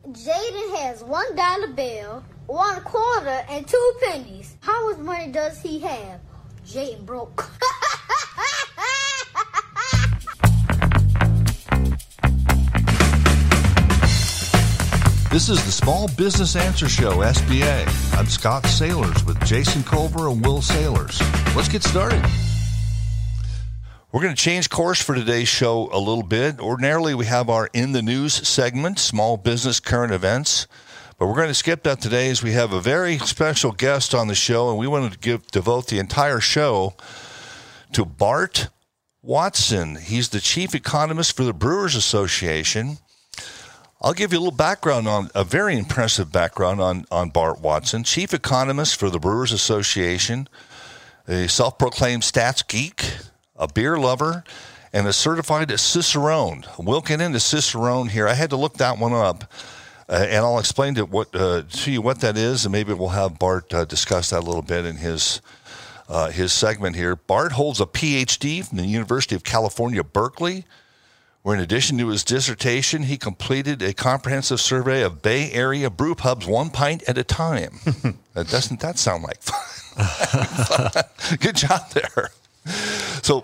Jaden has $1 bill, 1 quarter, and 2 pennies. How much money does he have? Jaden broke. This is the Small Business Answer Show, SBA. I'm Scott Sailors with Jason Culver and Will Sailors. Let's get started. We're going to change course for today's show a little bit. Ordinarily, we have our In the News segment, Small Business Current Events. But we're going to skip that today as we have a very special guest on the show, and we want to devote the entire show to Bart Watson. He's the chief economist for the Brewers Association. I'll give you a little background on a very impressive background on Bart Watson, chief economist for the Brewers Association, a self-proclaimed stats geek, a beer lover, and a certified Cicerone. We'll get into Cicerone here. I had to look that one up, and I'll explain to you what that is, and maybe we'll have Bart discuss that a little bit in his segment here. Bart holds a Ph.D. from the University of California, Berkeley, where in addition to his dissertation, he completed a comprehensive survey of Bay Area brew pubs 1 pint at a time. Doesn't that sound like fun? Good job there. So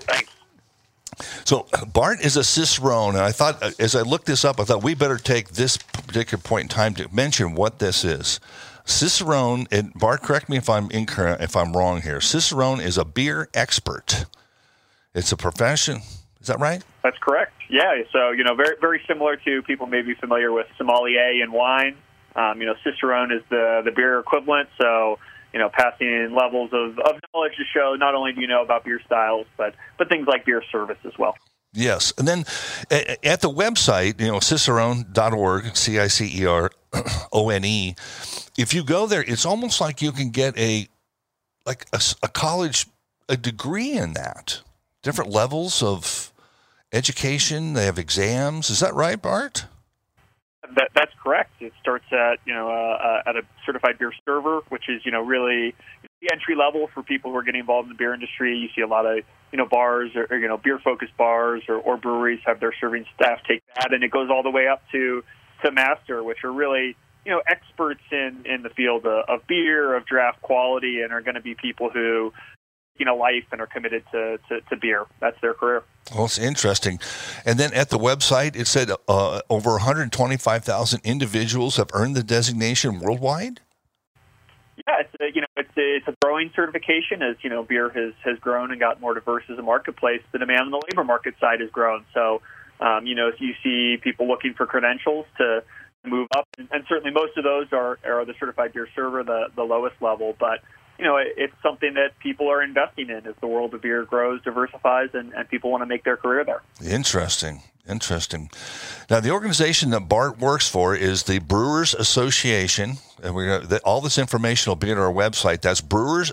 Bart is a Cicerone, and I thought, as I looked this up, I thought we better take this particular point in time to mention what this is. Cicerone, and Bart, correct me if I'm incorrect, if I'm wrong here. Cicerone is a beer expert. It's a profession. Is that right? That's correct. Yeah. So, very, very similar to people may be familiar with sommelier and wine. Cicerone is the beer equivalent. So, passing levels of knowledge to show not only do you know about beer styles, but things like beer service as well. Yes. And then at the website, cicerone.org, CICERONE, if you go there, it's almost like you can get a college, a degree in that. Different levels of education. They have exams. Is that right, Bart? That's correct. It starts at a certified beer server, which is really the entry level for people who are getting involved in the beer industry. You see a lot of bars or beer focused bars or breweries have their serving staff take that, and it goes all the way up to master, which are really experts in the field of beer, of draft quality, and are going to be people who life and are committed to beer. That's their career. Well, it's interesting. And then at the website, it said over 125,000 individuals have earned the designation worldwide. Yeah, it's a growing certification as beer has grown and got more diverse as a marketplace. The demand on the labor market side has grown. So, if you see people looking for credentials to move up, and certainly most of those are the certified beer server, the lowest level, but it's something that people are investing in as the world of beer grows, diversifies, and people want to make their career there. Interesting. Now, the organization that Bart works for is the Brewers Association, and all this information will be on our website. That's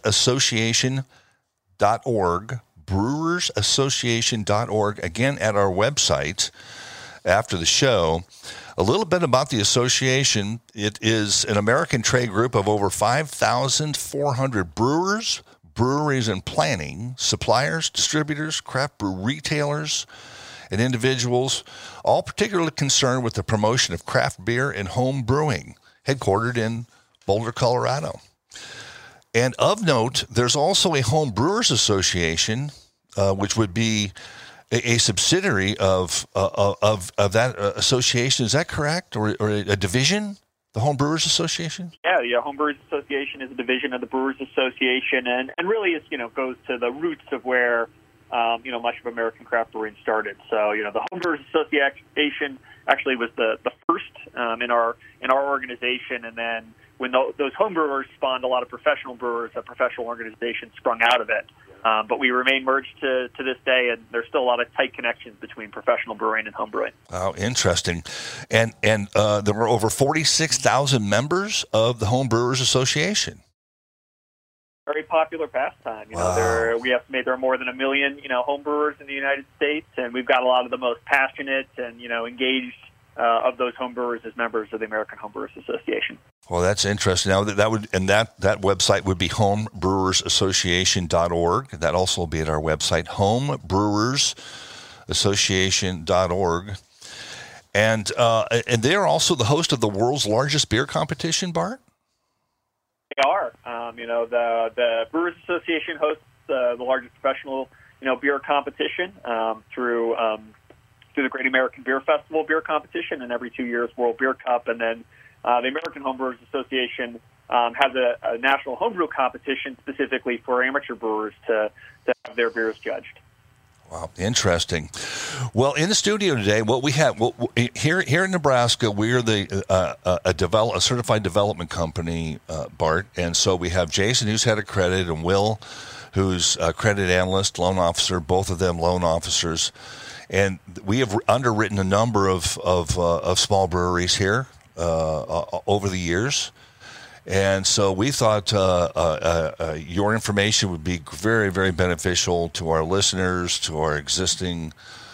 brewersassociation.org, brewersassociation.org, again at our website after the show. A little bit about the association. It is an American trade group of over 5,400 brewers, breweries and planning, suppliers, distributors, craft brew retailers, and individuals, all particularly concerned with the promotion of craft beer and home brewing, headquartered in Boulder, Colorado. And of note, there's also a Home Brewers Association, which would be a subsidiary of that association. Is that correct? Or a division? The Home Brewers Association? Yeah, the Home Brewers Association is a division of the Brewers Association, and really it's, goes to the roots of where, much of American craft brewing started. So, the Home Brewers Association actually was the first in our organization, and then when those home brewers spawned a lot of professional brewers, a professional organization sprung out of it. But we remain merged to this day, and there's still a lot of tight connections between professional brewing and home brewing. Oh, interesting. And there were over 46,000 members of the Home Brewers Association. Very popular pastime. Wow. We estimate there are more than 1 million, home brewers in the United States, and we've got a lot of the most passionate and, engaged of those home brewers as members of the American Home Brewers Association. Well, that's interesting. Now that website would be homebrewersassociation.org. That also will be at our website, homebrewersassociation.org. And they are also the host of the world's largest beer competition, Bart? They are. The Brewers Association hosts the largest professional, beer competition through the Great American Beer Festival beer competition, and every 2 years World Beer Cup. And then the American Homebrewers Association has a national homebrew competition specifically for amateur brewers to have their beers judged. Wow, interesting. Well, in the studio today, what we have here in Nebraska, we're a certified development company, Bart, and so we have Jason, who's head of credit, and Will, who's a credit analyst, loan officer, both of them loan officers, and we have underwritten a number of small breweries here over the years. And so we thought your information would be very, very beneficial to our listeners, to our existing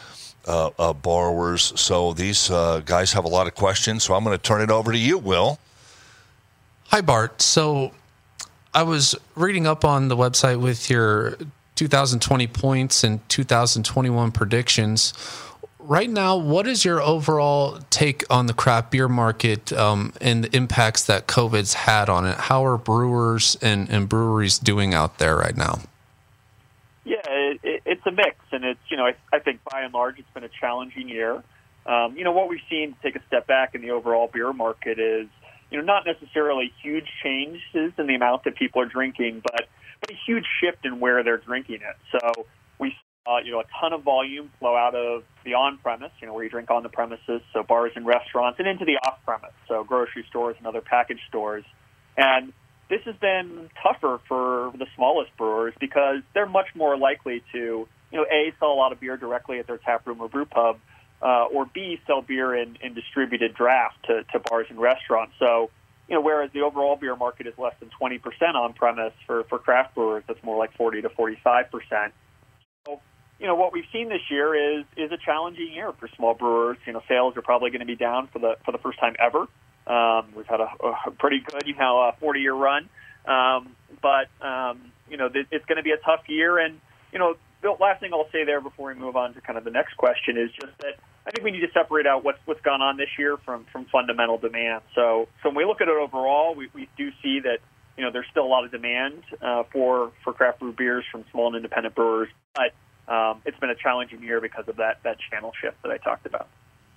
borrowers. So these guys have a lot of questions. So I'm going to turn it over to you, Will. Hi, Bart. So I was reading up on the website with your 2020 points and 2021 predictions. Right now, what is your overall take on the craft beer market and the impacts that COVID's had on it? How are brewers and breweries doing out there right now? Yeah, it's a mix, and it's I think by and large it's been a challenging year. What we've seen, to take a step back in the overall beer market, is not necessarily huge changes in the amount that people are drinking, but a huge shift in where they're drinking it. So we a ton of volume flow out of the on-premise, where you drink on the premises, so bars and restaurants, and into the off-premise, so grocery stores and other package stores. And this has been tougher for the smallest brewers because they're much more likely to, A, sell a lot of beer directly at their tap room or brew pub, or B, sell beer in distributed draft to bars and restaurants. So, whereas the overall beer market is less than 20% on-premise, for craft brewers, that's more like 40 to 45%. What we've seen this year is a challenging year for small brewers. Sales are probably going to be down for the first time ever. We've had a pretty good, 40-year run. But it's going to be a tough year. And, the last thing I'll say there before we move on to kind of the next question is just that I think we need to separate out what's gone on this year from fundamental demand. So when we look at it overall, we do see that, there's still a lot of demand for craft brew beers from small and independent brewers. But it's been a challenging year because of that channel shift that I talked about.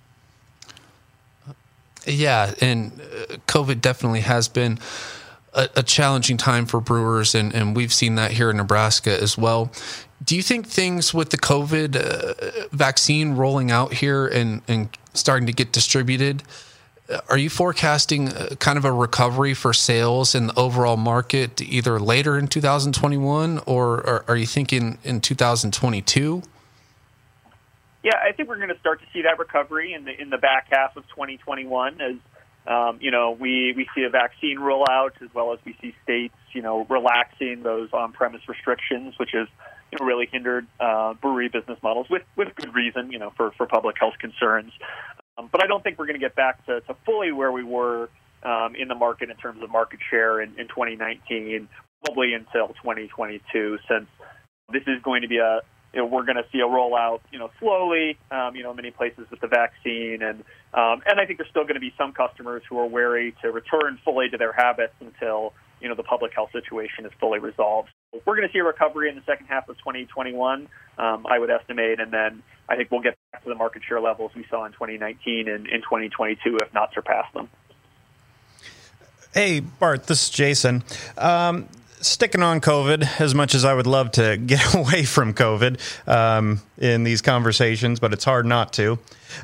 Yeah, and COVID definitely has been a challenging time for brewers, and we've seen that here in Nebraska as well. Do you think things with the COVID vaccine rolling out here and starting to get distributed, are you forecasting kind of a recovery for sales in the overall market either later in 2021 or are you thinking in 2022? Yeah, I think we're going to start to see that recovery in the back half of 2021 as we see a vaccine rollout, as well as we see states relaxing those on-premise restrictions, which has really hindered brewery business models with good reason, for public health concerns. But I don't think we're going to get back to fully where we were in the market in terms of market share in 2019, probably until 2022, since this is going to be we're going to see a rollout, slowly, in many places with the vaccine. And I think there's still going to be some customers who are wary to return fully to their habits until, the public health situation is fully resolved. We're going to see a recovery in the second half of 2021, I would estimate, and then I think we'll get back to the market share levels we saw in 2019 and in 2022, if not surpass them. Hey, Bart, this is Jason. Sticking on COVID, as much as I would love to get away from COVID in these conversations, but it's hard not to.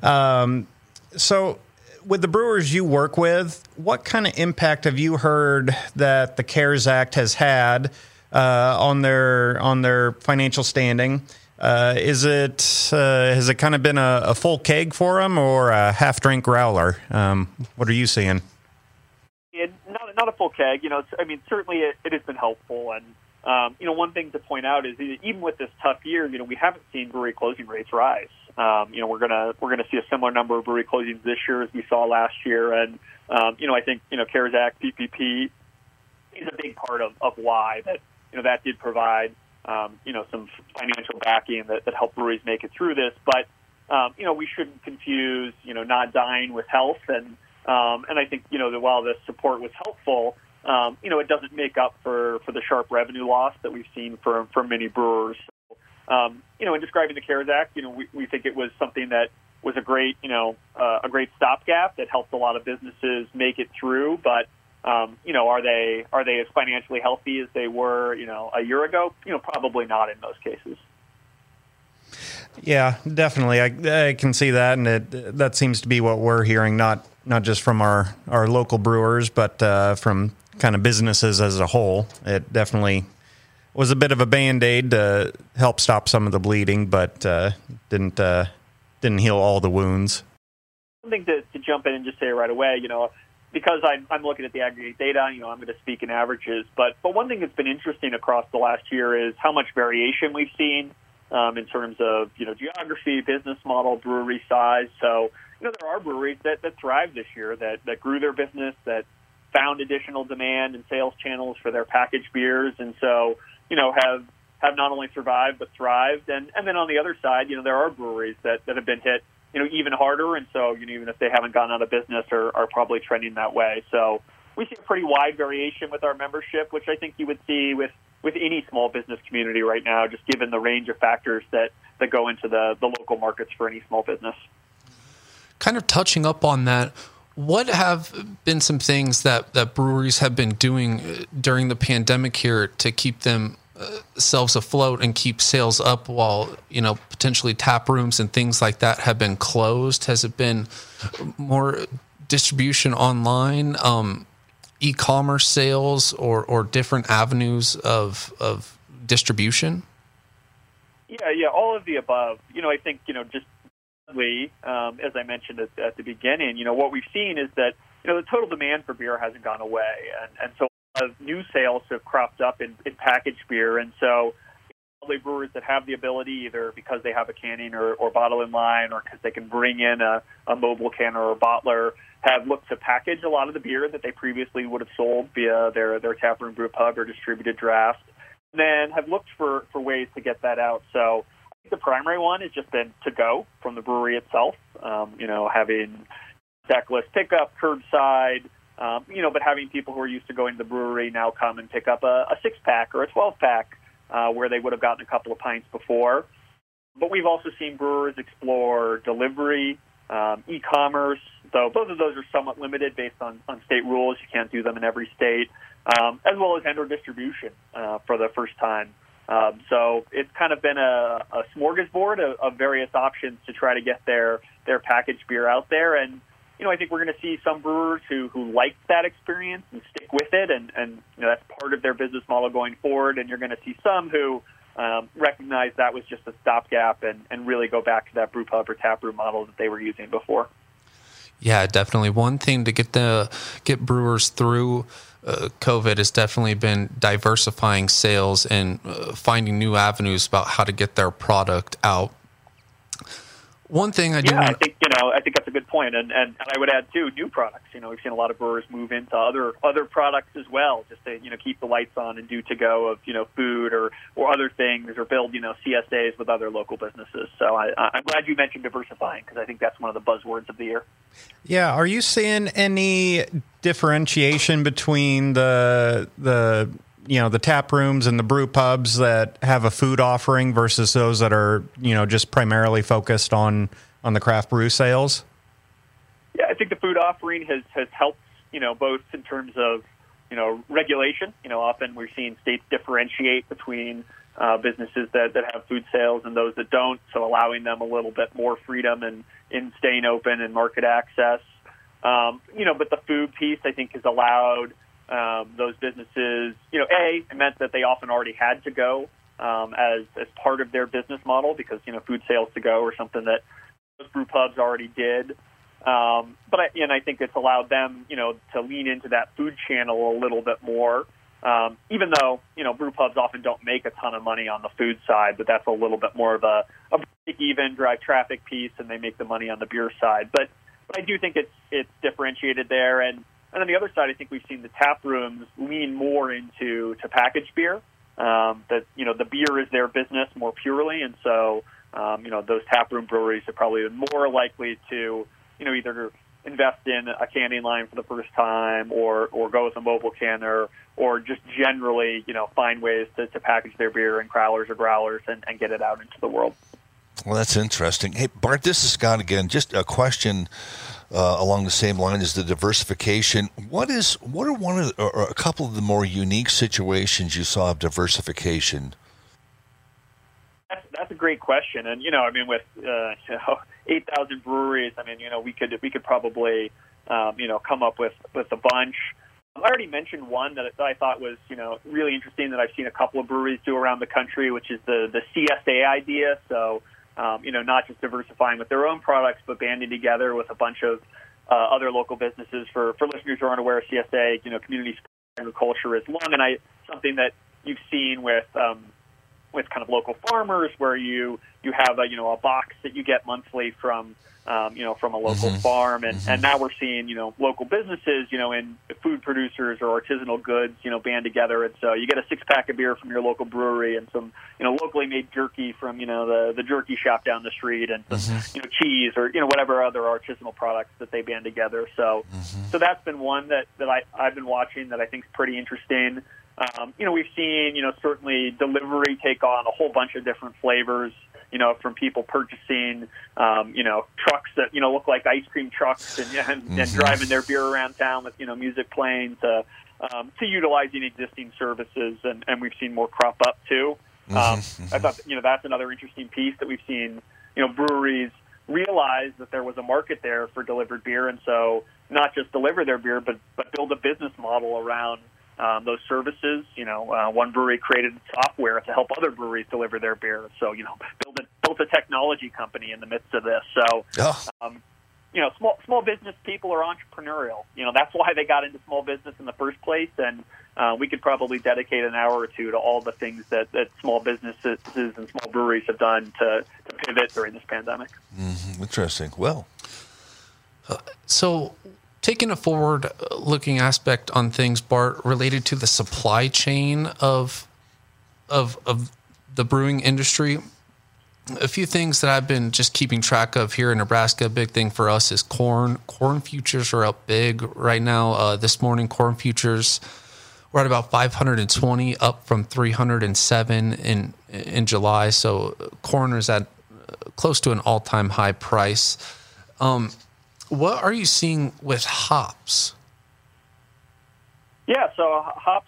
So with the brewers you work with, what kind of impact have you heard that the CARES Act has had on their financial standing? Has it kind of been a full keg for them or a half-drink growler? What are you seeing? Not a full keg. Certainly it has been helpful. And, one thing to point out is even with this tough year, we haven't seen brewery closing rates rise. We're gonna see a similar number of brewery closings this year as we saw last year. And, I think, CARES Act, PPP is a big part of why that did provide, some financial backing that helped breweries make it through this. But, we shouldn't confuse, not dying with health. And I think, that while the support was helpful, it doesn't make up for the sharp revenue loss that we've seen from many brewers. In describing the CARES Act, we think it was something that was a great stopgap that helped a lot of businesses make it through. But, are they as financially healthy as they were, a year ago? Probably not in most cases. Yeah, definitely. I can see that, and that seems to be what we're hearing, not just from our local brewers, but from kind of businesses as a whole. It definitely was a bit of a Band-Aid to help stop some of the bleeding, but didn't heal all the wounds. Something to jump in and just say right away, because I'm looking at the aggregate data, I'm going to speak in averages, but one thing that's been interesting across the last year is how much variation we've seen in terms of, geography, business model, brewery size. So, there are breweries that thrived this year, that grew their business, that found additional demand and sales channels for their packaged beers. And so, have not only survived, but thrived. And then on the other side, there are breweries that have been hit, even harder. And so, even if they haven't gone out of business are probably trending that way. So we see a pretty wide variation with our membership, which I think you would see with any small business community right now, just given the range of factors that go into the local markets for any small business. Kind of touching up on that, what have been some things that breweries have been doing during the pandemic here to keep themselves afloat and keep sales up while, potentially tap rooms and things like that have been closed? Has it been more distribution online, e-commerce sales, or different avenues of distribution? Yeah, all of the above. I think, just as I mentioned at the beginning, what we've seen is that, the total demand for beer hasn't gone away. And so a lot of new sales have cropped up in packaged beer. And so probably brewers that have the ability, either because they have a canning or bottling line, or because they can bring in a mobile canner or bottler, have looked to package a lot of the beer that they previously would have sold via their taproom brew pub or distributed draft, and then have looked for ways to get that out. So I think the primary one has just been to go from the brewery itself, having deckless pickup, curbside, but having people who are used to going to the brewery now come and pick up a 6-pack or a 12-pack where they would have gotten a couple of pints before. But we've also seen brewers explore delivery, e-commerce, though both of those are somewhat limited based on state rules. You can't do them in every state, as well as indoor distribution for the first time. So it's kind of been a smorgasbord of various options to try to get their packaged beer out there. And, I think we're going to see some brewers who like that experience and stick with it, and that's part of their business model going forward. And you're going to see some who recognize that was just a stopgap and really go back to that brew pub or taproom model that they were using before. Yeah, definitely. One thing to get brewers through COVID has definitely been diversifying sales and finding new avenues about how to get their product out. One thing I think that's a good point, and I would add too, new products. We've seen a lot of brewers move into other products as well, just to keep the lights on and do to go of food or other things, or build CSAs with other local businesses. So I'm glad you mentioned diversifying, because I think that's one of the buzzwords of the year. Yeah, are you seeing any differentiation between the tap rooms and the brew pubs that have a food offering versus those that are, just primarily focused on the craft brew sales? Yeah, I think the food offering has helped, both in terms of, regulation. Often we're seeing states differentiate between businesses that have food sales and those that don't, so allowing them a little bit more freedom in staying open and market access. But the food piece, I think, has allowed those businesses, it meant that they often already had to go as part of their business model, because, food sales to go are something that those brew pubs already did. But I think it's allowed them, to lean into that food channel a little bit more, even though, brew pubs often don't make a ton of money on the food side, but that's a little bit more of a break-even, drive traffic piece, and they make the money on the beer side. But I do think it's differentiated there. And on the other side, I think we've seen the tap rooms lean more into packaged beer. That the beer is their business more purely, and so those taproom breweries are probably more likely to, either invest in a canning line for the first time or go with a mobile canner or just generally, find ways to package their beer in crowlers or growlers and get it out into the world. Well, that's interesting. Hey, Bart, this is Scott again. Just a question along the same line as the diversification. What are one of or a couple of the more unique situations you saw of diversification? That's a great question, and with 8,000 breweries, we could probably come up with a bunch. I already mentioned one that I thought was really interesting that I've seen a couple of breweries do around the country, which is the CSA idea. So not just diversifying with their own products, but banding together with a bunch of other local businesses. For listeners who aren't aware of CSA, community agriculture is one, and something that you've seen with kind of local farmers, where you have a box that you get monthly from a local farm, and now we're seeing local businesses and food producers or artisanal goods band together, and so you get a 6-pack of beer from your local brewery and some locally made jerky from the jerky shop down the street and some cheese or whatever other artisanal products that they band together. So that's been one that I've been watching that I think is pretty interesting. We've seen, certainly delivery take on a whole bunch of different flavors, from people purchasing, trucks that, look like ice cream trucks and driving their beer around town with, music playing to utilizing existing services. And we've seen more crop up too. I thought, that's another interesting piece that we've seen, breweries realize that there was a market there for delivered beer. And so not just deliver their beer, but build a business model around those services. One brewery created software to help other breweries deliver their beer. So, built a technology company in the midst of this. So, small business people are entrepreneurial. That's why they got into small business in the first place. And we could probably dedicate an hour or two to all the things that small businesses and small breweries have done to pivot during this pandemic. Interesting. Well, so taking a forward-looking aspect on things, Bart, related to the supply chain of the brewing industry, a few things that I've been just keeping track of here in Nebraska. A big thing for us is corn. Corn futures are up big right now. This morning, corn futures were at about 520, up from 307 in July. So corn is at close to an all-time high price. What are you seeing with hops? Yeah, so hops,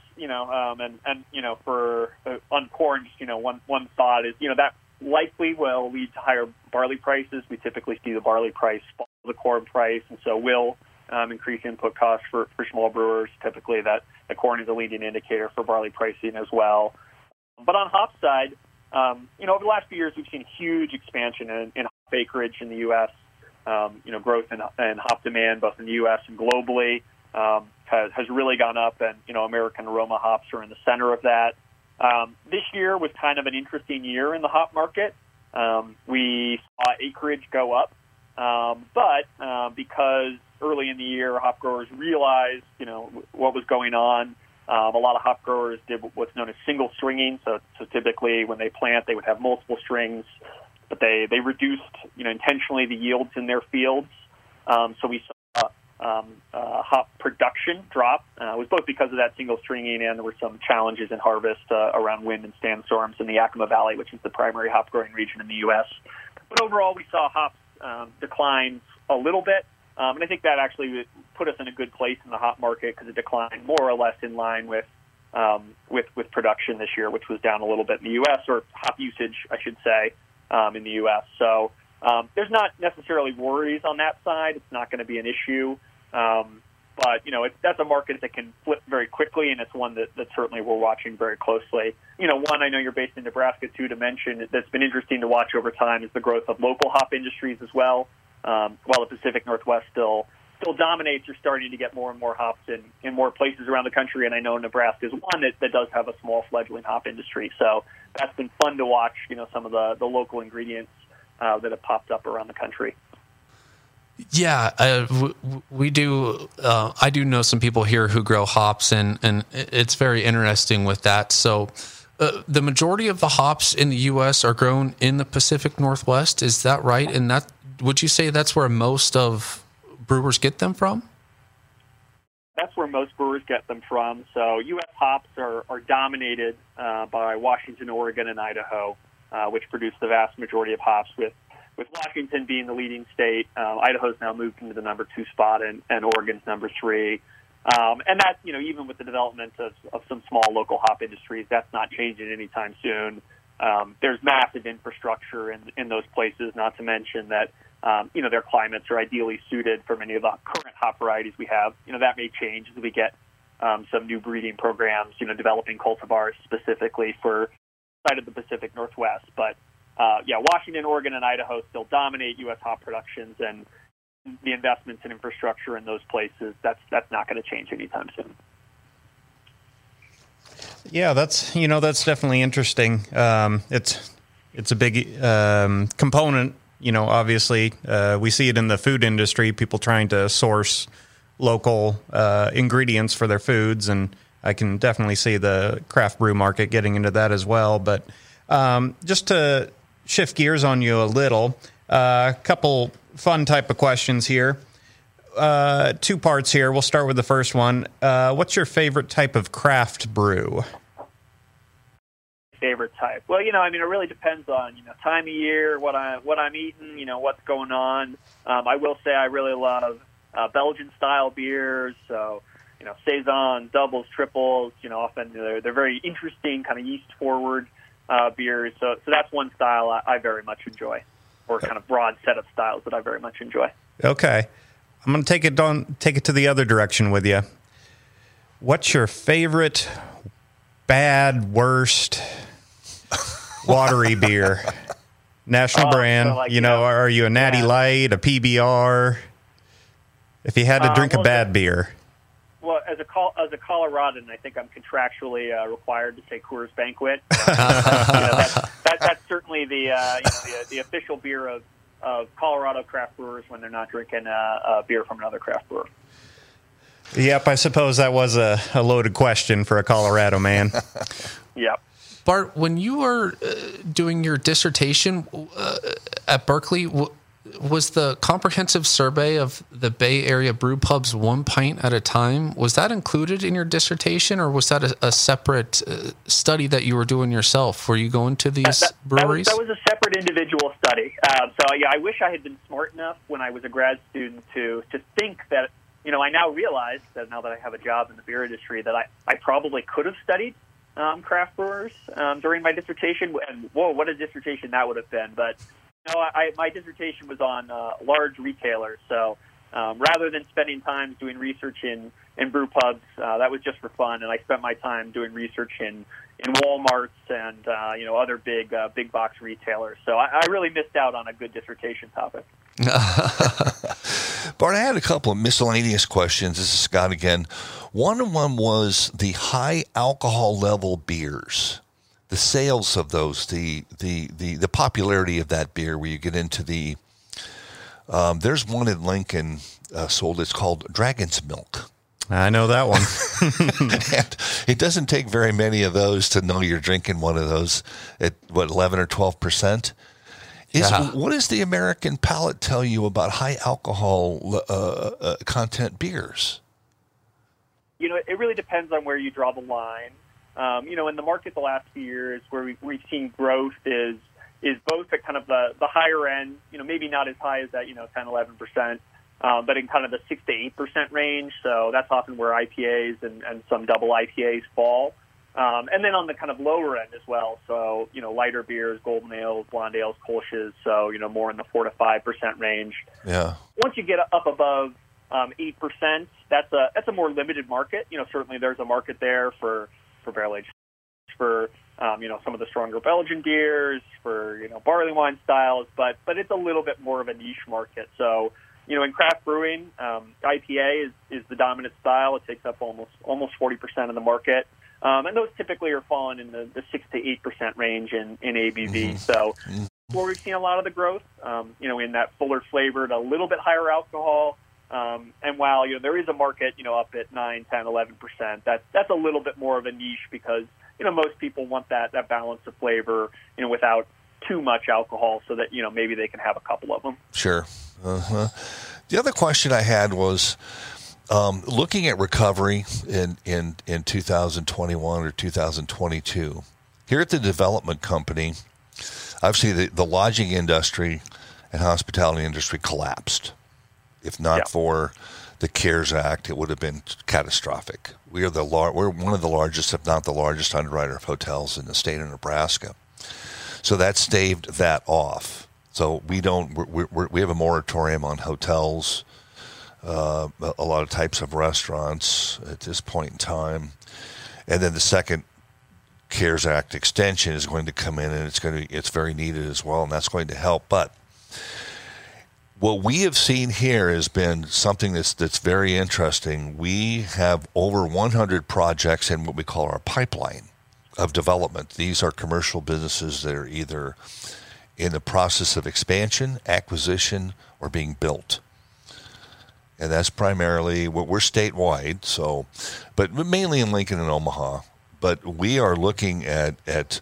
for on corn, just one thought is that likely will lead to higher barley prices. We typically see the barley price follow the corn price, and so will increase input costs for small brewers. Typically, that the corn is a leading indicator for barley pricing as well. But on hop side, over the last few years, we've seen huge expansion in hop acreage in the U.S. Growth in hop demand, both in the U.S. and globally, has really gone up, and American aroma hops are in the center of that. This year was kind of an interesting year in the hop market. We saw acreage go up, but because early in the year hop growers realized what was going on, a lot of hop growers did what's known as single stringing. So typically when they plant, they would have multiple strings, but they reduced intentionally the yields in their fields. So we saw hop production drop. It was both because of that single stringing, and there were some challenges in harvest around wind and sandstorms in the Yakima Valley, which is the primary hop growing region in the U.S. But overall, we saw hops decline a little bit, and I think that actually put us in a good place in the hop market because it declined more or less in line with production this year, which was down a little bit in the U.S., or hop usage, I should say, in the U.S. So there's not necessarily worries on that side. It's not going to be an issue. But, that's a market that can flip very quickly, and it's one that certainly we're watching very closely. One, I know you're based in Nebraska, too, to mention that's been interesting to watch over time is the growth of local hop industries as well. While the Pacific Northwest still dominates, you're starting to get more and more hops in more places around the country, and I know Nebraska is one that does have a small fledgling hop industry. So that's been fun to watch, some of the local ingredients that have popped up around the country. Yeah, we do. I do know some people here who grow hops, and it's very interesting with that. So the majority of the hops in the U.S. are grown in the Pacific Northwest. Is that right? And that, would you say that's where most of brewers get them from? That's where most brewers get them from. So U.S. hops are dominated by Washington, Oregon, and Idaho, which produce the vast majority of hops, with Washington being the leading state. Idaho's now moved into the number 2 spot, and Oregon's number 3. And that's, even with the development of some small local hop industries, that's not changing anytime soon. There's massive infrastructure in those places, not to mention that, their climates are ideally suited for many of the current hop varieties we have. That may change as we get some new breeding programs, developing cultivars specifically for side of the Pacific Northwest. But, Washington, Oregon, and Idaho still dominate U.S. hop productions, and the investments in infrastructure in those places, that's not going to change anytime soon. Yeah, that's definitely interesting. It's a big component. Obviously, we see it in the food industry, people trying to source local ingredients for their foods, and I can definitely see the craft brew market getting into that as well. But just to shift gears on you a little, a couple fun type of questions here. 2 parts here. We'll start with the first one. What's your favorite type of craft brew? Favorite type? Well, it really depends on, time of year, what I'm eating, what's going on. I will say I really love Belgian style beers. So, Saison, doubles, triples, often they're very interesting, kind of yeast forward beers. So that's one style I very much enjoy, or kind of broad set of styles that I very much enjoy. Okay. I'm going to take it to the other direction with you. What's your favorite bad, worst, watery beer? National brand. So are you a Natty Light, a PBR? If you had to drink a bad beer. Well, as a Coloradan, I think I'm contractually required to say Coors Banquet. That's certainly the official beer of Colorado craft brewers when they're not drinking a beer from another craft brewer. Yep, I suppose that was a loaded question for a Colorado man. Yep. Bart, when you were doing your dissertation at Berkeley, was the comprehensive survey of the Bay Area brew pubs 1 pint at a time, was that included in your dissertation, or was that a separate study that you were doing yourself? Were you going to these breweries? That was a separate individual study. I wish I had been smart enough when I was a grad student to think that, I now realize that now that I have a job in the beer industry, that I probably could have studied craft brewers during my dissertation. And whoa, what a dissertation that would have been. But my dissertation was on large retailers. So rather than spending time doing research in brew pubs, that was just for fun. And I spent my time doing research in Walmarts and other big box retailers. So I really missed out on a good dissertation topic. Bart, I had a couple of miscellaneous questions. This is Scott again. One of them was the high alcohol level beers, the sales of those, the popularity of that beer, where you get into the there's one in Lincoln sold. It's called Dragon's Milk. I know that one. And it doesn't take very many of those to know you're drinking one of those at 11 or 12%. What does the American palate tell you about high alcohol content beers? It really depends on where you draw the line. In the market the last few years, where we've seen growth is both at kind of the higher end, maybe not as high as that, 10, 11%, but in kind of the 6 to 8% range. So that's often where IPAs and some double IPAs fall. And then on the kind of lower end as well. So, lighter beers, golden ales, blonde ales, kolsches. So, more in the 4 to 5% range. Yeah. Once you get up above 8%, that's a more limited market. Certainly there's a market there for barrel aged, for some of the stronger Belgian beers, for barley wine styles, but it's a little bit more of a niche market. So in craft brewing, IPA is the dominant style. It takes up almost 40% of the market, and those typically are falling in the 6 to 8% range in ABV. Mm-hmm. So where we've seen a lot of the growth, in that fuller flavored, a little bit higher alcohol. And while there is a market up at 9, 10, 11%, that's a little bit more of a niche because most people want that balance of flavor, without too much alcohol, so that maybe they can have a couple of them. Sure. The other question I had was looking at recovery in 2021 or 2022. Here at the development company, obviously the lodging industry and hospitality industry collapsed. If not for the CARES Act, it would have been catastrophic. We're one of the largest, if not the largest, underwriter of hotels in the state of Nebraska. So that staved that off. So we have a moratorium on hotels, a lot of types of restaurants at this point in time, and then the second CARES Act extension is going to come in, and it's very needed as well, and that's going to help. But what we have seen here has been something that's very interesting. We have over 100 projects in what we call our pipeline of development. These are commercial businesses that are either in the process of expansion, acquisition, or being built. And that's primarily what we're statewide, but mainly in Lincoln and Omaha. But we are looking at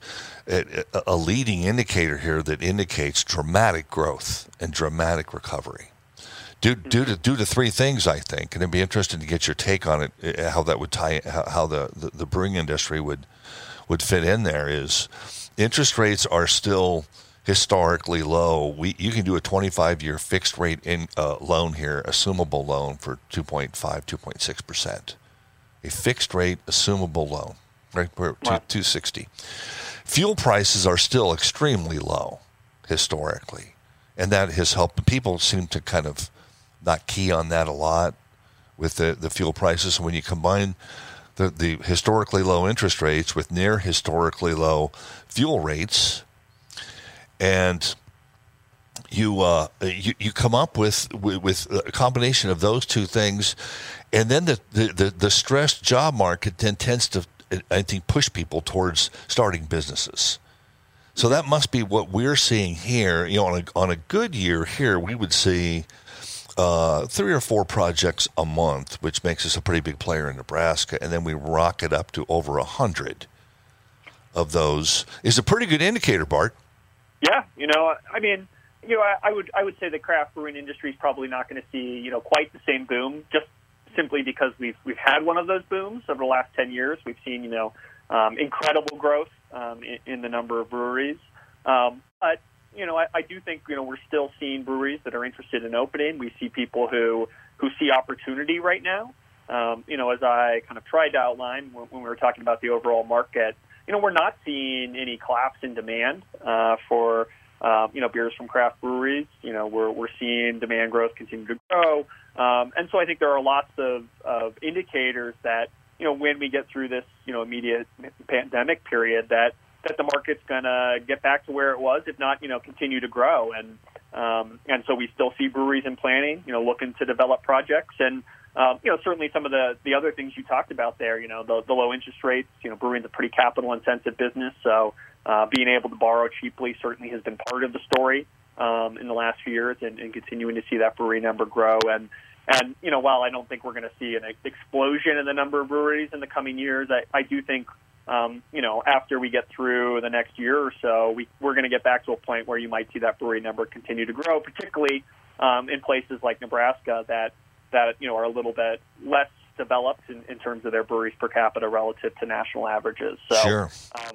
a leading indicator here that indicates dramatic growth and dramatic recovery due to three things, I think. And it'd be interesting to get your take on it, how that would tie, how the brewing industry would fit in there. Is interest rates are still historically low. You can do a 25-year fixed rate loan here, assumable loan, for 2.6%. A fixed rate assumable loan. Right, we're at 260. Fuel prices are still extremely low historically, and that has helped. People seem to kind of not key on that a lot with the fuel prices. When you combine the historically low interest rates with near historically low fuel rates, and you come up with a combination of those two things, and then the stressed job market then tends to, I think, push people towards starting businesses. So that must be what we're seeing here. On a good year here, we would see 3 or 4 projects a month, which makes us a pretty big player in Nebraska, and then we rocket up to over 100 of those. Is a pretty good indicator, Bart. Yeah, I would say the craft brewing industry is probably not going to see quite the same boom, just simply because we've had one of those booms over the last 10 years. We've seen, incredible growth in the number of breweries. But, I do think, we're still seeing breweries that are interested in opening. We see people who see opportunity right now. As I kind of tried to outline when we were talking about the overall market, we're not seeing any collapse in demand for, beers from craft breweries. We're seeing demand growth continue to grow. And so I think there are lots of indicators that, when we get through this, immediate pandemic period, that the market's going to get back to where it was, if not, continue to grow. And so we still see breweries in planning, looking to develop projects. And, certainly some of the other things you talked about there, the low interest rates, brewing's a pretty capital intensive business. So being able to borrow cheaply certainly has been part of the story in the last few years, and continuing to see that brewery number grow. And while I don't think we're going to see an explosion in the number of breweries in the coming years, I do think, after we get through the next year or so, we're going to get back to a point where you might see that brewery number continue to grow, particularly in places like Nebraska that are a little bit less developed in terms of their breweries per capita relative to national averages. So sure.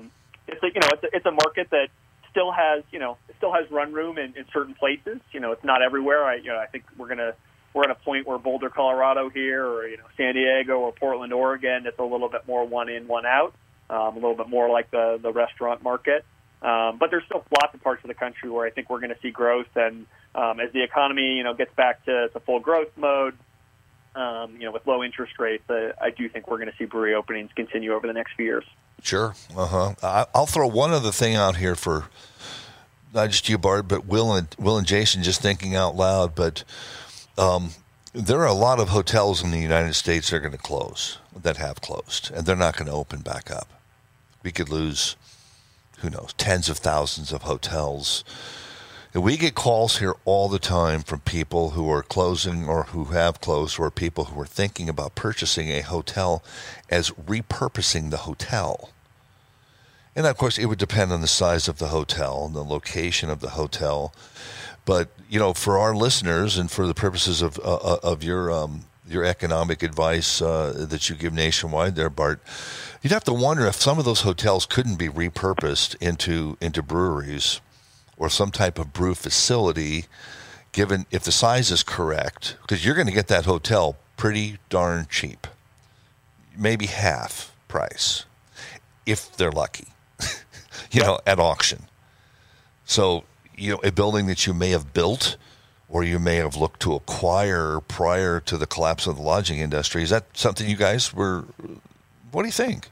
It's a market that still has run room in certain places. It's not everywhere. I think we're at a point where Boulder, Colorado here, or San Diego or Portland, Oregon, it's a little bit more one in, one out, a little bit more like the restaurant market. But there's still lots of parts of the country where I think we're going to see growth, and as the economy gets back to full growth mode, with low interest rates, I do think we're going to see brewery openings continue over the next few years. Sure. I'll throw one other thing out here for not just you, Bart, but Will and Jason, just thinking out loud. But there are a lot of hotels in the United States that are going to close, that have closed, and they're not going to open back up. We could lose, who knows, tens of thousands of hotels. And we get calls here all the time from people who are closing or who have closed, or people who are thinking about purchasing a hotel as repurposing the hotel. And of course, it would depend on the size of the hotel and the location of the hotel. But for our listeners and for the purposes of your economic advice that you give nationwide, there, Bart, you'd have to wonder if some of those hotels couldn't be repurposed into breweries or some type of brew facility, given if the size is correct, because you're going to get that hotel pretty darn cheap, maybe half price, if they're lucky, at auction. So, a building that you may have built or you may have looked to acquire prior to the collapse of the lodging industry, is that something you guys what do you think?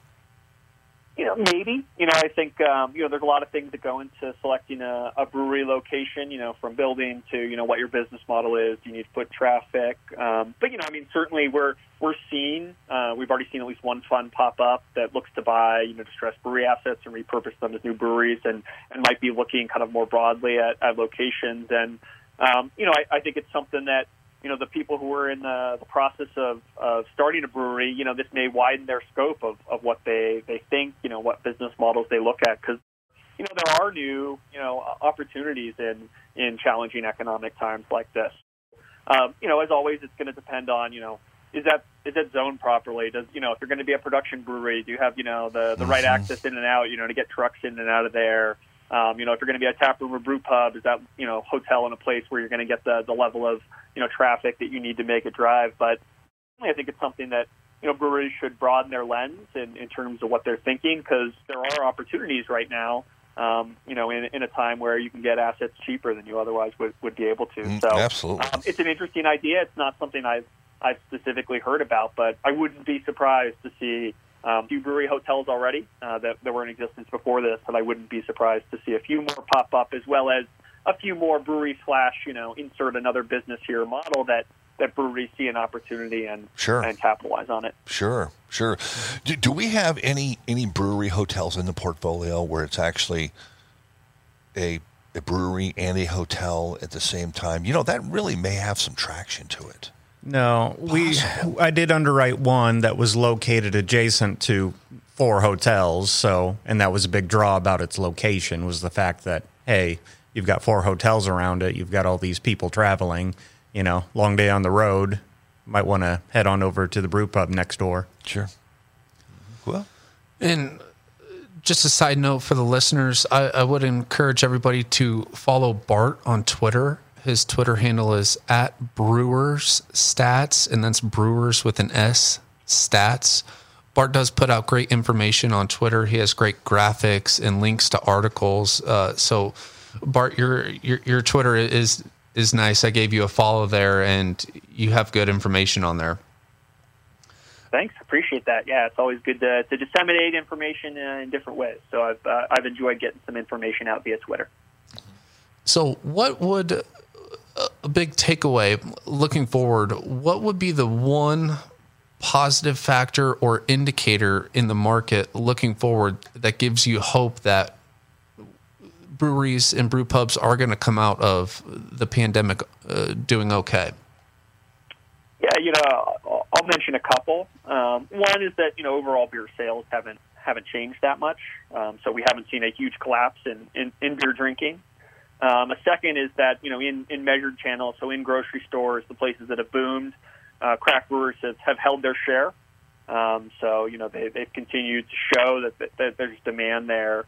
Maybe. I think, there's a lot of things that go into selecting a brewery location, from building to, what your business model is. You need foot traffic. But, certainly we're seeing, we've already seen at least one fund pop up that looks to buy, distressed brewery assets and repurpose them as new breweries and might be looking kind of more broadly at locations. And, I think it's something that, the people who are in the process of starting a brewery, this may widen their scope of what they think, what business models they look at. Because, there are new, opportunities in challenging economic times like this. As always, it's going to depend on, is that zoned properly? Does, if you're going to be a production brewery, do you have, the right access in and out, to get trucks in and out of there? If you're going to be a tap room or brew pub, is that, hotel in a place where you're going to get the level of, traffic that you need to make a drive? But I think it's something that, breweries should broaden their lens in terms of what they're thinking, because there are opportunities right now, in a time where you can get assets cheaper than you otherwise would be able to. So absolutely. It's an interesting idea. It's not something I've specifically heard about, but I wouldn't be surprised to see a few brewery hotels already that were in existence before this, but I wouldn't be surprised to see a few more pop up, as well as a few more brewery / insert another business here model that breweries see an opportunity and capitalize on it. Sure. Do we have any brewery hotels in the portfolio where it's actually a brewery and a hotel at the same time? That really may have some traction to it. No, I did underwrite one that was located adjacent to 4 hotels. And that was a big draw about its location, was the fact that, hey, you've got 4 hotels around it. You've got all these people traveling, long day on the road. Might want to head on over to the brew pub next door. Sure. Well, and just a side note for the listeners, I would encourage everybody to follow Bart on Twitter. His Twitter handle is @BrewersStats, and that's Brewers with an S, Stats. Bart does put out great information on Twitter. He has great graphics and links to articles. So, Bart, your Twitter is nice. I gave you a follow there, and you have good information on there. Thanks, appreciate that. Yeah, it's always good to disseminate information in different ways. So I've enjoyed getting some information out via Twitter. So, what would a big takeaway looking forward? What would be the one positive factor or indicator in the market looking forward that gives you hope that breweries and brew pubs are going to come out of the pandemic doing okay? Yeah, I'll mention a couple. One is that, overall beer sales haven't changed that much. So we haven't seen a huge collapse in beer drinking. A second is that, in measured channels, so in grocery stores, the places that have boomed, craft brewers have held their share. So, they've continued to show that there's demand there.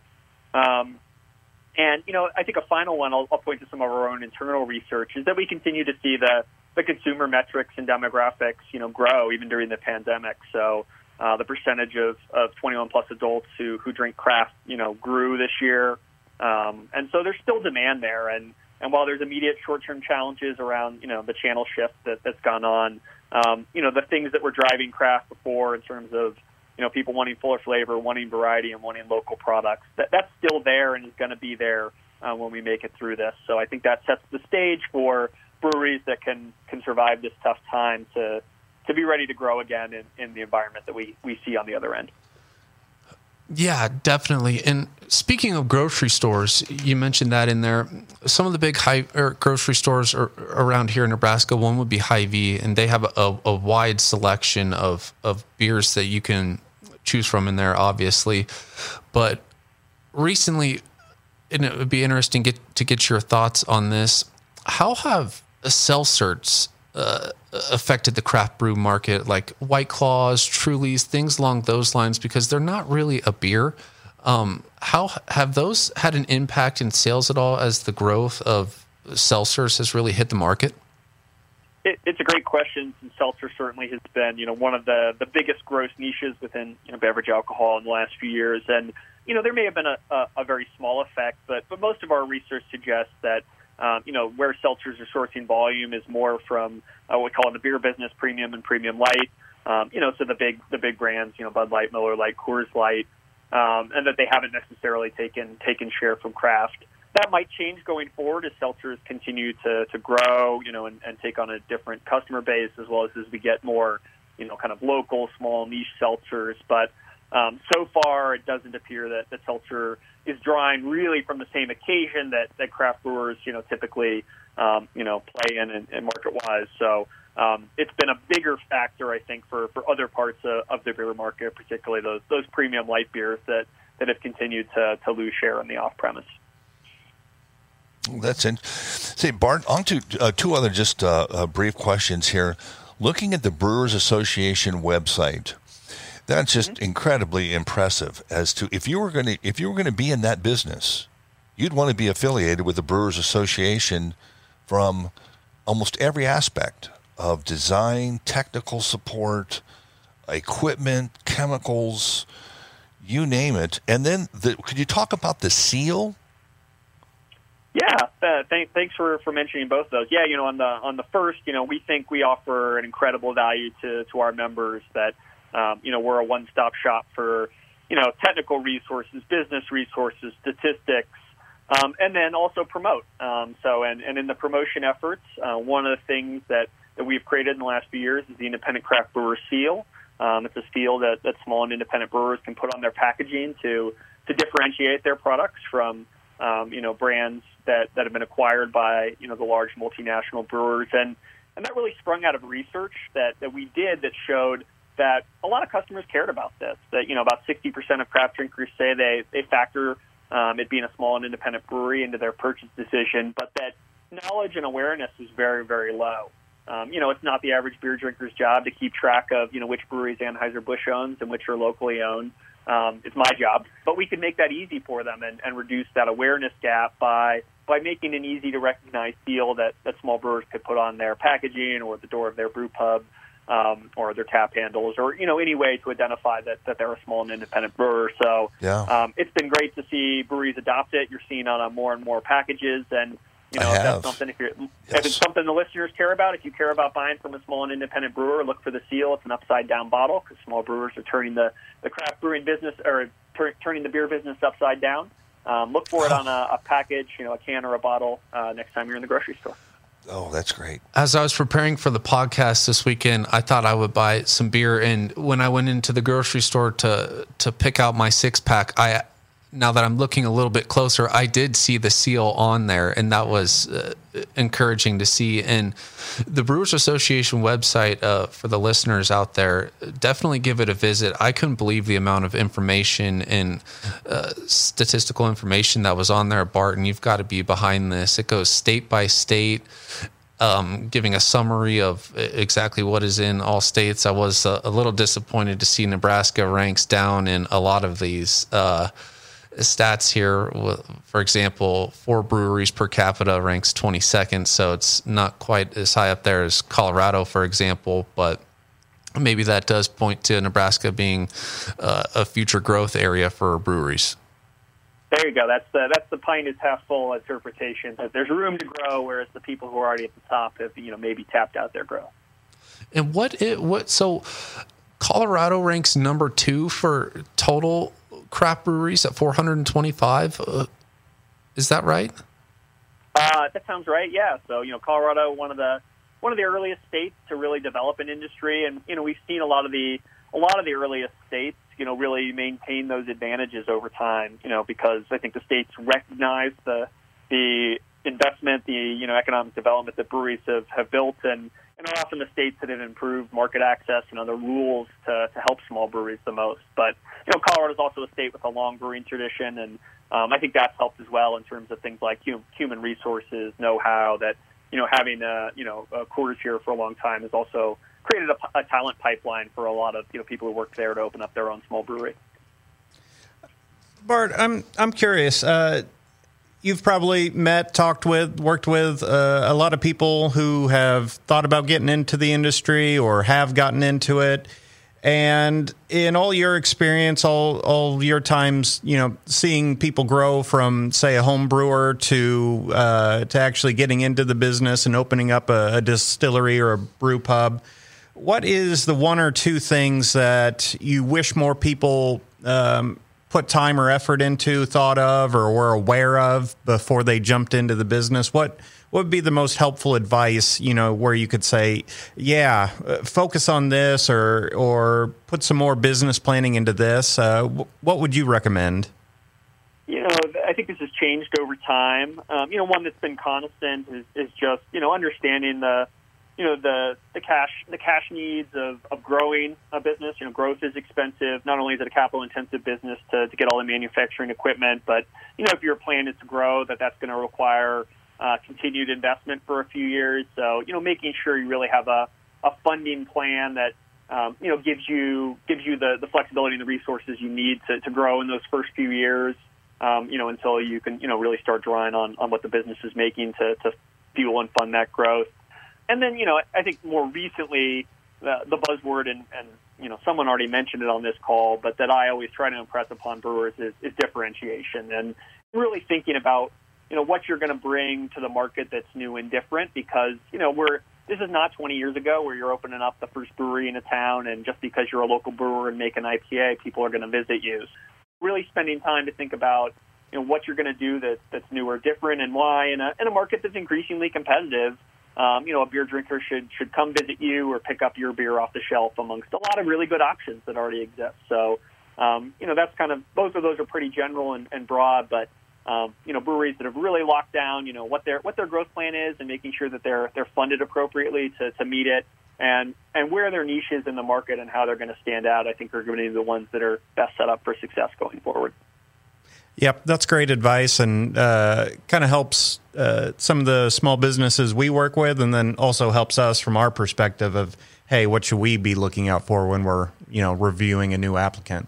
And, I think a final one, I'll point to some of our own internal research, is that we continue to see the consumer metrics and demographics, grow even during the pandemic. So the percentage of 21 plus adults who drink craft, grew this year. And so there's still demand there. And while there's immediate short-term challenges around, the channel shift that's gone on, the things that were driving craft before in terms of, people wanting fuller flavor, wanting variety, and wanting local products, that's still there and is going to be there when we make it through this. So I think that sets the stage for breweries that can survive this tough time to be ready to grow again in the environment that we see on the other end. Yeah, definitely. And speaking of grocery stores, you mentioned that in there. Some of the big grocery stores around here in Nebraska, one would be Hy-Vee, and they have a wide selection of beers that you can choose from in there, obviously. But recently, and it would be interesting to get your thoughts on this. How have seltzers affected the craft brew market, like White Claws, Trulies, things along those lines, because they're not really a beer? How have those had an impact in sales at all as the growth of seltzers has really hit the market? It's a great question. And seltzer certainly has been, one of the biggest growth niches within beverage alcohol in the last few years. And there may have been a very small effect, but most of our research suggests that where seltzers are sourcing volume is more from what we call in the beer business premium and premium light. So the big brands, Bud Light, Miller Lite, Coors Light, and that they haven't necessarily taken share from craft. That might change going forward as seltzers continue to grow, and take on a different customer base, as well as we get more, kind of local, small, niche seltzers. But so far, it doesn't appear that seltzer is drawing really from the same occasion that craft brewers, typically, play in and market-wise. So it's been a bigger factor, I think, for other parts of the beer market, particularly those premium light beers that have continued to lose share in the off-premise. That's it. Say, Bart, on to two other just brief questions here. Looking at the Brewers Association website, that's just incredibly impressive. As to if you were going to be in that business, you'd want to be affiliated with the Brewers Association from almost every aspect of design, technical support, equipment, chemicals, you name it. And then, could you talk about the seal? Yeah, thanks for mentioning both of those. Yeah, on the first, we think we offer an incredible value to our members. That we're a one-stop shop for technical resources, business resources, statistics, and then also promote. And in the promotion efforts, one of the things that we've created in the last few years is the Independent Craft Brewer Seal. It's a seal that small and independent brewers can put on their packaging to differentiate their products from brands that have been acquired by the large multinational brewers, and that really sprung out of research that we did that showed that a lot of customers cared about this. That about 60% of craft drinkers say they factor it being a small and independent brewery into their purchase decision, but that knowledge and awareness is very, very low. It's not the average beer drinker's job to keep track of which breweries Anheuser-Busch owns and which are locally owned. It's my job, but we can make that easy for them and reduce that awareness gap by making an easy to recognize seal that small brewers could put on their packaging or the door of their brew pub, or their tap handles, or any way to identify that they're a small and independent brewer. So it's been great to see breweries adopt it. You're seeing on more and more packages, and if that's something, if it's something the listeners care about, if you care about buying from a small and independent brewer, look for the seal. It's an upside down bottle because small brewers are turning the craft brewing business, or turning the beer business upside down. Look for it on a package, a can or a bottle, next time you're in the grocery store. Oh, that's great. As I was preparing for the podcast this weekend, I thought I would buy some beer. And when I went into the grocery store to pick out my 6-pack, now that I'm looking a little bit closer, I did see the seal on there, and that was encouraging to see. And the Brewers Association website, for the listeners out there, definitely give it a visit. I couldn't believe the amount of information and statistical information that was on there, Barton. You've got to be behind this. It goes state by state, giving a summary of exactly what is in all states. I was a little disappointed to see Nebraska ranks down in a lot of these stats here. For example, 4 breweries per capita ranks 22nd, so it's not quite as high up there as Colorado, for example, but maybe that does point to Nebraska being a future growth area for breweries. There you go. That's the pint is half full interpretation. That there's room to grow, whereas the people who are already at the top have maybe tapped out their growth. And so Colorado ranks number 2 for total craft breweries at 425. Is that right? That sounds right. Yeah. So Colorado, one of the earliest states to really develop an industry, and we've seen a lot of the earliest states really maintain those advantages over time. Because I think the states recognize the investment, the economic development that breweries have built, and are often the states that have improved market access and other rules to help small breweries the most. But Colorado is also a state with a long brewing tradition, and I think that's helped as well in terms of things like human resources, know-how, that, having, quarters here for a long time has also created a talent pipeline for a lot of, people who work there to open up their own small brewery. Bart, I'm curious. You've probably worked with a lot of people who have thought about getting into the industry or have gotten into it. And in all your experience, all your times, seeing people grow from, say, a home brewer to actually getting into the business and opening up a distillery or a brew pub, what is the one or two things that you wish more people put time or effort into, thought of, or were aware of before they jumped into the business? What would be the most helpful advice, where you could say, focus on this or put some more business planning into this? What would you recommend? I think this has changed over time. One that's been constant is just, understanding the cash needs of growing a business. Growth is expensive. Not only is it a capital intensive business to get all the manufacturing equipment, but, if your plan is to grow, that's going to require continued investment for a few years. So, making sure you really have a funding plan that, gives you the flexibility and the resources you need to grow in those first few years, until you can, really start drawing on what the business is making to fuel and fund that growth. And then, I think more recently, the buzzword, and someone already mentioned it on this call, but that I always try to impress upon brewers is differentiation, and really thinking about, what you're going to bring to the market that's new and different, because, this is not 20 years ago where you're opening up the first brewery in a town, and just because you're a local brewer and make an IPA, people are going to visit you. Really spending time to think about, what you're going to do that's new or different, and why in a market that's increasingly competitive. A beer drinker should come visit you or pick up your beer off the shelf amongst a lot of really good options that already exist. So, that's kind of, both of those are pretty general and broad, but, breweries that have really locked down, what their growth plan is, and making sure that they're funded appropriately to meet it, and where their niche is in the market and how they're going to stand out, I think are going to be the ones that are best set up for success going forward. Yep, that's great advice, and kind of helps some of the small businesses we work with, and then also helps us from our perspective of, hey, what should we be looking out for when we're, reviewing a new applicant?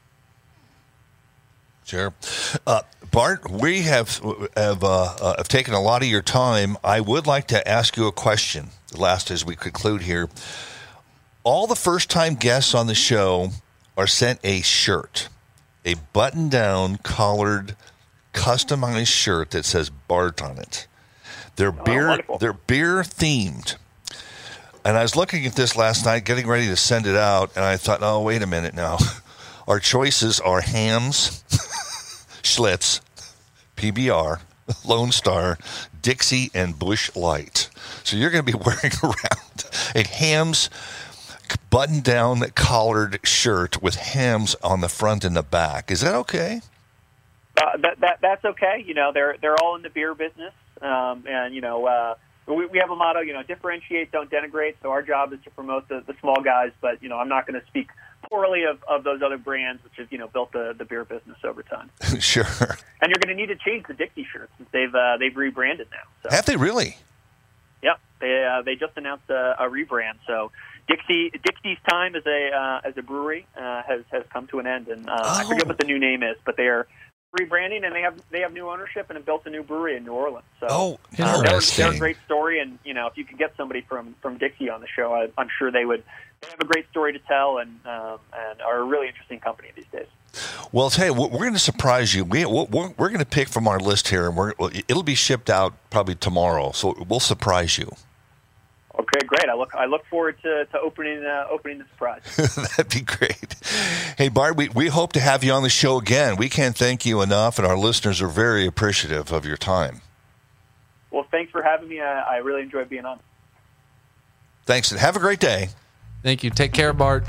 Sure. Bart, we have taken a lot of your time. I would like to ask you a question, last as we conclude here. All the first-time guests on the show are sent a shirt. A button-down, collared, customized shirt that says Bart on it. They're beer themed. And I was looking at this last night, getting ready to send it out, and I thought, oh, wait a minute now. Our choices are Hamm's, Schlitz, PBR, Lone Star, Dixie, and Busch Light. So you're going to be wearing around a Hamm's button-down collared shirt with Hamm's on the front and the back. Is that okay? That's okay. They're all in the beer business, and we have a motto. Differentiate, don't denigrate. So our job is to promote the small guys, but I'm not going to speak poorly of those other brands which have built the beer business over time. Sure. And you're going to need to change the Dixie shirts since they've rebranded now. So. Have they really? Yep. They just announced a rebrand. So. Dixie's time as a brewery has come to an end, and I forget what the new name is, but they are rebranding, and they have new ownership and have built a new brewery in New Orleans. So interesting. They're a great story, and if you could get somebody from Dixie on the show, I'm sure they have a great story to tell, and are a really interesting company these days. Well, I'll tell you, we're going to surprise you. We're going to pick from our list here, and it'll be shipped out probably tomorrow, so we'll surprise you. Okay, great. I look forward to opening the surprise. That'd be great. Hey, Bart, we hope to have you on the show again. We can't thank you enough, and our listeners are very appreciative of your time. Well, thanks for having me. I really enjoyed being on. Thanks, and have a great day. Thank you. Take care, Bart.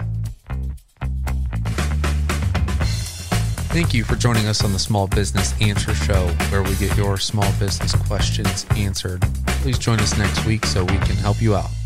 Thank you for joining us on the Small Business Answer Show, where we get your small business questions answered. Please join us next week so we can help you out.